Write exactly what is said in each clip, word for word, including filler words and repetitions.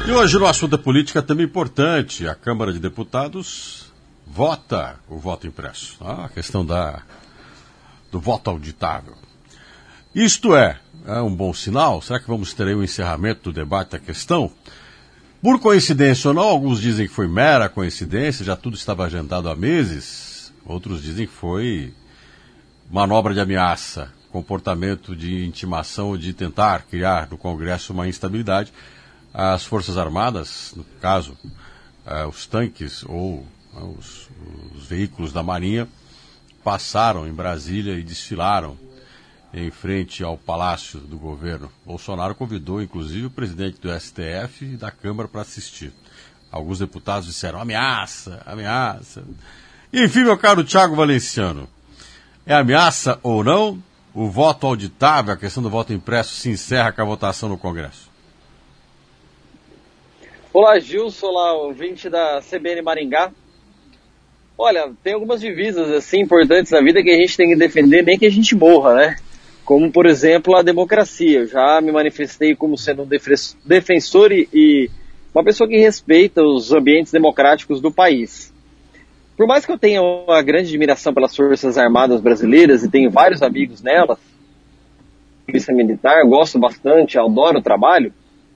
E hoje o assunto da política é também importante. A Câmara de Deputados vota o voto impresso. Ah, a questão da, do voto auditável. Isto é, é um bom sinal? Será que vamos ter aí o encerramento do debate da questão? Por coincidência ou não, alguns dizem que foi mera coincidência, já tudo estava agendado há meses. Outros dizem que foi manobra de ameaça, comportamento de intimação de tentar criar no Congresso uma instabilidade. As Forças Armadas, no caso, uh, os tanques ou uh, os, os veículos da Marinha, passaram em Brasília e desfilaram em frente ao Palácio do Governo. Bolsonaro convidou, inclusive, o presidente do S T F e da Câmara para assistir. Alguns deputados disseram, ameaça, ameaça. Enfim, meu caro Thiago Valenciano, é ameaça ou não? O voto auditável, a questão do voto impresso, se encerra com a votação no Congresso. Olá, Gilson, olá, ouvinte da C B N Maringá. Olha, tem algumas divisas assim importantes na vida que a gente tem que defender, nem que a gente morra, né? Como, por exemplo, a democracia. Eu já me manifestei como sendo um defensor e, e uma pessoa que respeita os ambientes democráticos do país. Por mais que eu tenha uma grande admiração pelas Forças Armadas brasileiras e tenho vários amigos nelas, polícia militar, gosto bastante, adoro o trabalho,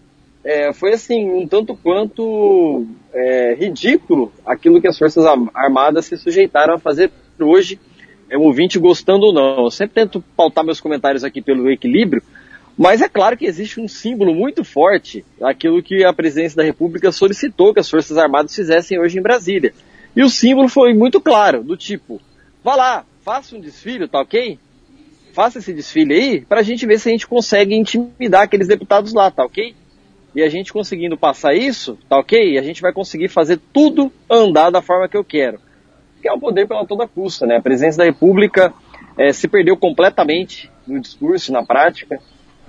É, foi assim, um tanto quanto é, ridículo aquilo que as Forças Armadas se sujeitaram a fazer hoje, é, o ouvinte gostando ou não. Eu sempre tento pautar meus comentários aqui pelo equilíbrio, mas é claro que existe um símbolo muito forte, aquilo que a Presidência da República solicitou que as Forças Armadas fizessem hoje em Brasília. E o símbolo foi muito claro, do tipo, vá lá, faça um desfile, tá ok? Faça esse desfile aí, pra gente ver se a gente consegue intimidar aqueles deputados lá, tá ok? E a gente conseguindo passar isso, tá ok? A gente vai conseguir fazer tudo andar da forma que eu quero. Que é o poder pela toda custa, né? A Presidência da República é, se perdeu completamente no discurso, na prática.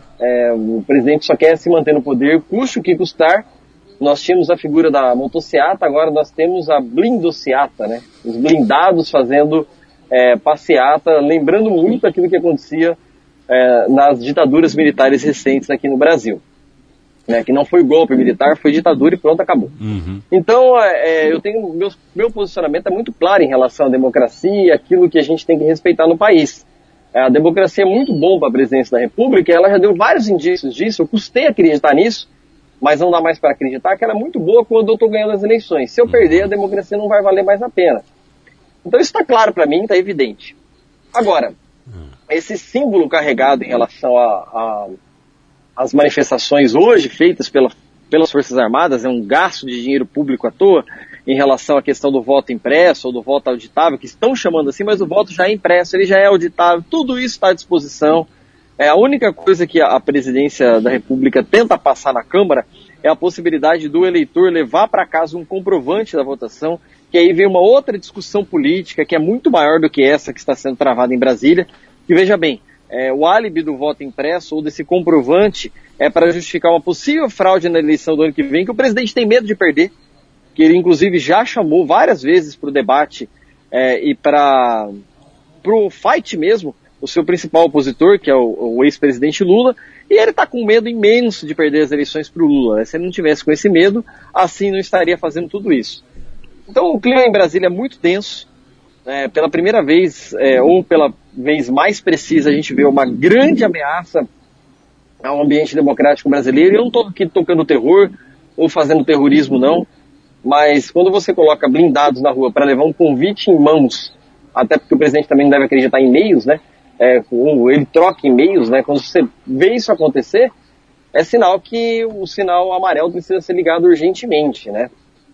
É, o presidente só quer se manter no poder, custe o que custar. Nós tínhamos a figura da motociata, agora nós temos a blindociata, né? Os blindados fazendo é, passeata, lembrando muito aquilo que acontecia é, nas ditaduras militares recentes aqui no Brasil. Né, que não foi golpe militar, foi ditadura e pronto, acabou. Uhum. Então, é, eu tenho, meu, meu posicionamento é muito claro em relação à democracia e aquilo que a gente tem que respeitar no país. A democracia é muito bom para a Presidência da República, ela já deu vários indícios disso, eu custei acreditar nisso, mas não dá mais para acreditar que ela é muito boa quando eu estou ganhando as eleições. Se eu perder, a democracia não vai valer mais a pena. Então isso está claro para mim, está evidente. Agora, esse símbolo carregado em relação a... a as manifestações hoje feitas pela, pelas Forças Armadas é um gasto de dinheiro público à toa em relação à questão do voto impresso ou do voto auditável, que estão chamando assim, mas o voto já é impresso, ele já é auditável, tudo isso está à disposição. É, a única coisa que a, a Presidência da República tenta passar na Câmara é a possibilidade do eleitor levar para casa um comprovante da votação, que aí vem uma outra discussão política que é muito maior do que essa que está sendo travada em Brasília, que veja bem, É, o álibi do voto impresso ou desse comprovante é para justificar uma possível fraude na eleição do ano que vem, que o presidente tem medo de perder, que ele inclusive já chamou várias vezes para o debate é, e para o fight mesmo, o seu principal opositor, que é o, o ex-presidente Lula, e ele está com medo imenso de perder as eleições para o Lula. Né? Se ele não tivesse com esse medo, assim não estaria fazendo tudo isso. Então o clima em Brasília é muito tenso. É, pela primeira vez, é, ou pela vez mais precisa, a gente vê uma grande ameaça ao ambiente democrático brasileiro. Eu não estou aqui tocando terror ou fazendo terrorismo, não, mas quando você coloca blindados na rua para levar um convite em mãos, até porque o presidente também não deve acreditar em e-mails, né? É, ele troca e-mails, né? Quando você vê isso acontecer, é sinal que o sinal amarelo precisa ser ligado urgentemente, né?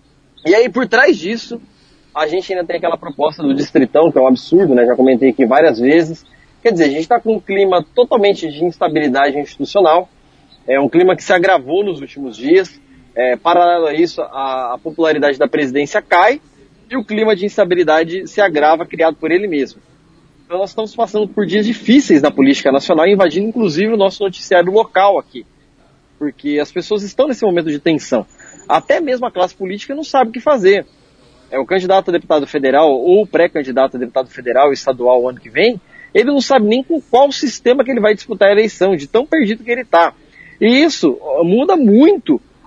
E aí, por trás disso, a gente ainda tem aquela proposta do Distritão, que é um absurdo, né? Já comentei aqui várias vezes. Quer dizer, a gente está com um clima totalmente de instabilidade institucional, é um clima que se agravou nos últimos dias. É, paralelo a isso, a, a popularidade da presidência cai e o clima de instabilidade se agrava, criado por ele mesmo. Então nós estamos passando por dias difíceis na política nacional, invadindo inclusive o nosso noticiário local aqui, porque as pessoas estão nesse momento de tensão. Até mesmo a classe política não sabe o que fazer. É, o candidato a deputado federal ou o pré-candidato a deputado federal e estadual o ano que vem, ele não sabe nem com qual sistema que ele vai disputar a eleição, de tão perdido que ele está. E isso muda muito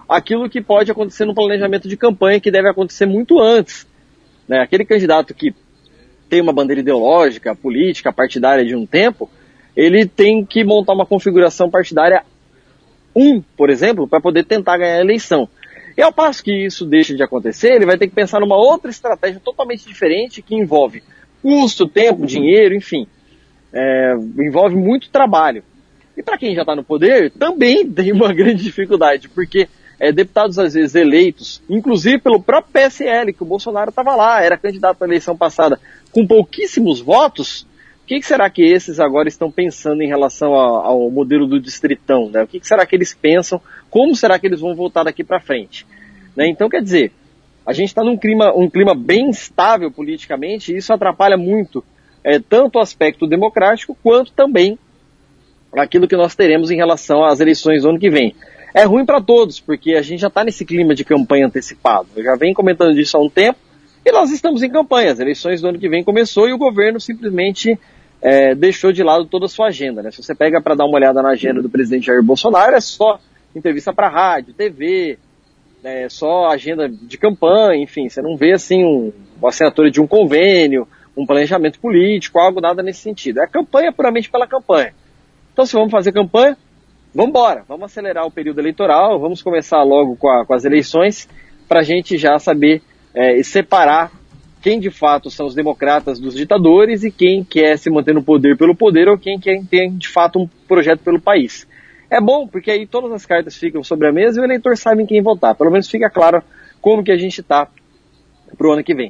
aquilo que pode acontecer no planejamento de campanha, que deve acontecer muito antes. Né? Aquele candidato que tem uma bandeira ideológica, política, partidária de um tempo, ele tem que montar uma configuração partidária um, por exemplo, para poder tentar ganhar a eleição. E ao passo que isso deixa de acontecer, ele vai ter que pensar numa outra estratégia totalmente diferente, que envolve custo, tempo, dinheiro, enfim, é, envolve muito trabalho. E para quem já está no poder, também tem uma grande dificuldade, porque é, deputados às vezes eleitos, inclusive pelo próprio P S L, que o Bolsonaro estava lá, era candidato à eleição passada, com pouquíssimos votos. O que, que será que esses agora estão pensando em relação ao, ao modelo do distritão? Né? O que, que será que eles pensam? Como será que eles vão voltar daqui para frente? Né? Então, quer dizer, a gente está num clima, um clima bem instável politicamente, e isso atrapalha muito é, tanto o aspecto democrático, quanto também aquilo que nós teremos em relação às eleições do ano que vem. É ruim para todos, porque a gente já está nesse clima de campanha antecipado. Eu já venho comentando disso há um tempo, e nós estamos em campanha. As eleições do ano que vem começou e o governo simplesmente é, deixou de lado toda a sua agenda. Né? Se você pega para dar uma olhada na agenda do presidente Jair Bolsonaro, é só entrevista para rádio, T V, é só agenda de campanha, enfim, você não vê assim um, uma assinatura de um convênio, um planejamento político, algo nada nesse sentido. É a campanha puramente pela campanha. Então, se vamos fazer campanha, vamos embora, vamos acelerar o período eleitoral, vamos começar logo com, a, com as eleições, para a gente já saber é, separar quem de fato são os democratas dos ditadores e quem quer se manter no poder pelo poder ou quem quer ter de fato um projeto pelo país. É bom, porque aí todas as cartas ficam sobre a mesa e o eleitor sabe em quem votar. Pelo menos fica claro como que a gente está para o ano que vem.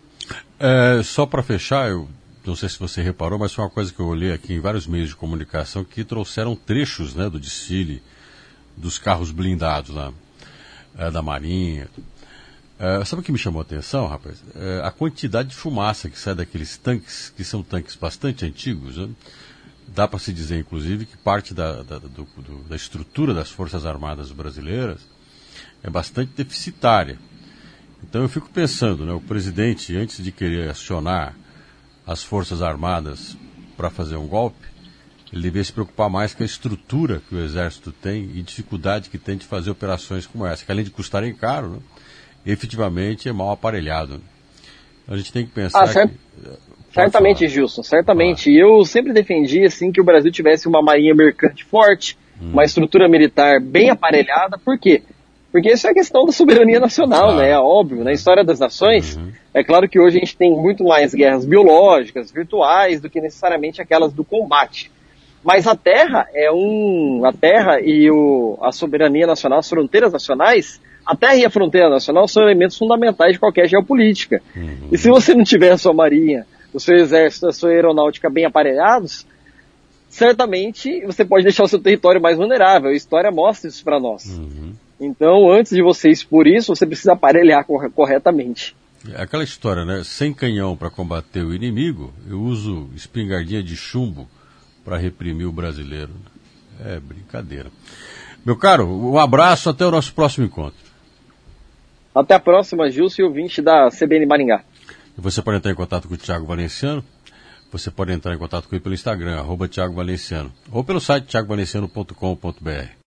É, só para fechar, eu não sei se você reparou, mas foi uma coisa que eu olhei aqui em vários meios de comunicação que trouxeram trechos, né, do desfile dos carros blindados lá, é, da Marinha. É, sabe o que me chamou a atenção, rapaz? É, a quantidade de fumaça que sai daqueles tanques, que são tanques bastante antigos, né? Dá para se dizer, inclusive, que parte da, da, do, do, da estrutura das Forças Armadas brasileiras é bastante deficitária. Então eu fico pensando, né, o presidente, antes de querer acionar as Forças Armadas para fazer um golpe, ele deveria se preocupar mais com a estrutura que o Exército tem e dificuldade que tem de fazer operações como essa, que além de custarem caro, né, efetivamente é mal aparelhado. Né? A gente tem que pensar... Ah, certo. que... Certamente, falar. Gilson, certamente. E ah. eu sempre defendi assim, que o Brasil tivesse uma marinha mercante forte, hum. uma estrutura militar bem aparelhada. Por quê? Porque isso é a questão da soberania nacional, claro. Né? É óbvio. Na história das nações, uhum. é claro que hoje a gente tem muito mais guerras biológicas, virtuais, do que necessariamente aquelas do combate. Mas a terra é um... A terra e o, a soberania nacional, as fronteiras nacionais, a terra e a fronteira nacional são elementos fundamentais de qualquer geopolítica. Uhum. E se você não tiver a sua marinha, o seu exército, a sua aeronáutica bem aparelhados, certamente você pode deixar o seu território mais vulnerável. A história mostra isso para nós. Uhum. Então, antes de você expor isso, você precisa aparelhar cor- corretamente. Aquela história, né? Sem canhão para combater o inimigo, eu uso espingardinha de chumbo para reprimir o brasileiro. É brincadeira. Meu caro, um abraço, até o nosso próximo encontro. Até a próxima, Gilson, e ouvinte da C B N Maringá. Você pode entrar em contato com o Thiago Valenciano, você pode entrar em contato com ele pelo Instagram, arroba Thiago Valenciano, ou pelo site thiago valenciano ponto com ponto b r.